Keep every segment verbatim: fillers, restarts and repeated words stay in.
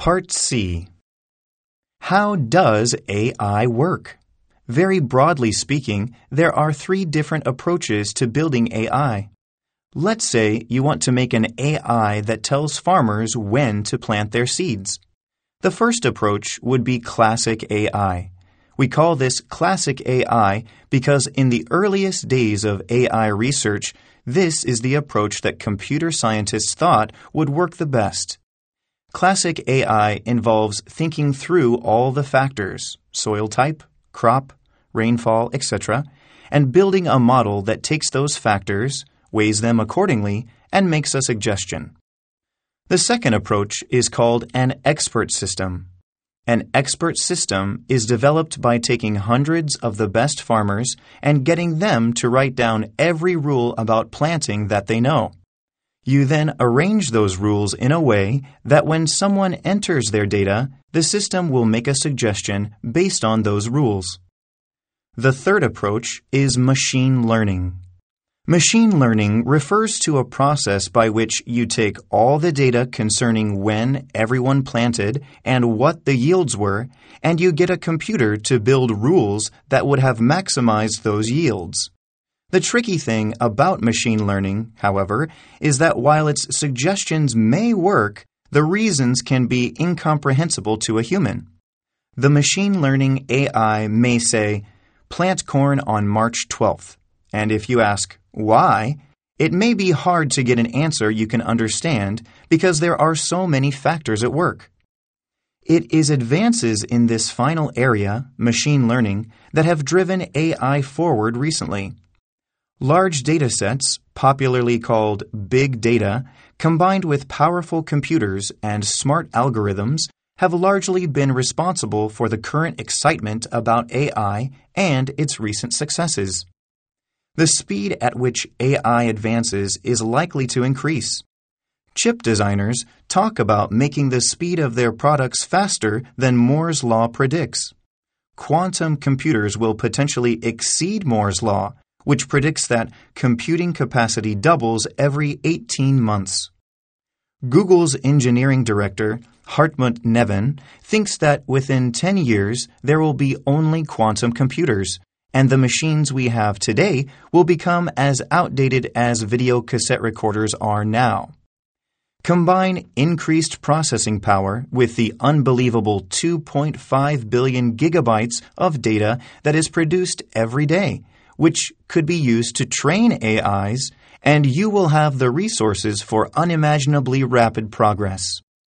Part C. How does A I work? Very broadly speaking, there are three different approaches to building A I. Let's say you want to make an A I that tells farmers when to plant their seeds. The first approach would be classic A I. We call this classic A I because in the earliest days of A I research, this is the approach that computer scientists thought would work the best. Classic A I involves thinking through all the factors, soil type, crop, rainfall, et cetera, and building a model that takes those factors, weighs them accordingly, and makes a suggestion. The second approach is called an expert system. An expert system is developed by taking hundreds of the best farmers and getting them to write down every rule about planting that they know. You then arrange those rules in a way that when someone enters their data, the system will make a suggestion based on those rules. The third approach is machine learning. Machine learning refers to a process by which you take all the data concerning when everyone planted and what the yields were, and you get a computer to build rules that would have maximized those yields. The tricky thing about machine learning, however, is that while its suggestions may work, the reasons can be incomprehensible to a human. The machine learning A I may say, "Plant corn on March twelfth," and if you ask, why, it may be hard to get an answer you can understand because there are so many factors at work. It is advances in this final area, machine learning, that have driven A I forward recently. Large data sets, popularly called big data, combined with powerful computers and smart algorithms, have largely been responsible for the current excitement about A I and its recent successes. The speed at which A I advances is likely to increase. Chip designers talk about making the speed of their products faster than Moore's law predicts. Quantum computers will potentially exceed Moore's law, which predicts that computing capacity doubles every eighteen months. Google's engineering director, Hartmut Neven, thinks that within ten years there will be only quantum computers, and the machines we have today will become as outdated as video cassette recorders are now. Combine increased processing power with the unbelievable two point five billion gigabytes of data that is produced every day, which could be used to train A Is, and you will have the resources for unimaginably rapid progress.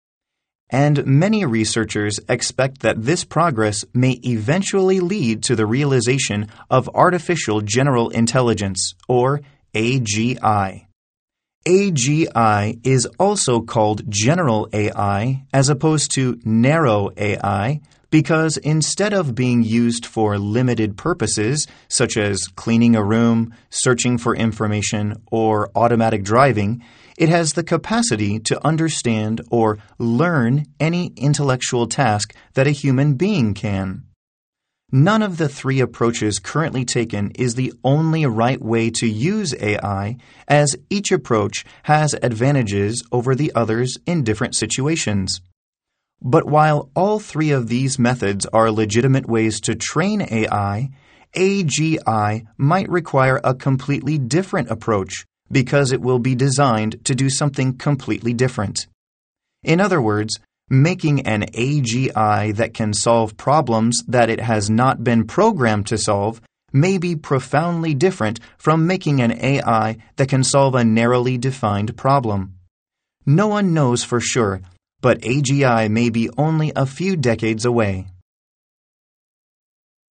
And many researchers expect that this progress may eventually lead to the realization of artificial general intelligence, or A G I. A G I is also called general A I as opposed to narrow A I because instead of being used for limited purposes, such as cleaning a room, searching for information, or automatic driving, it has the capacity to understand or learn any intellectual task that a human being can. None of the three approaches currently taken is the only right way to use A I, as each approach has advantages over the others in different situations. But while all three of these methods are legitimate ways to train A I, A G I might require a completely different approach, because it will be designed to do something completely different. In other words, making an A G I that can solve problems that it has not been programmed to solve may be profoundly different from making an A I that can solve a narrowly defined problem. No one knows for sure, but A G I may be only a few decades away.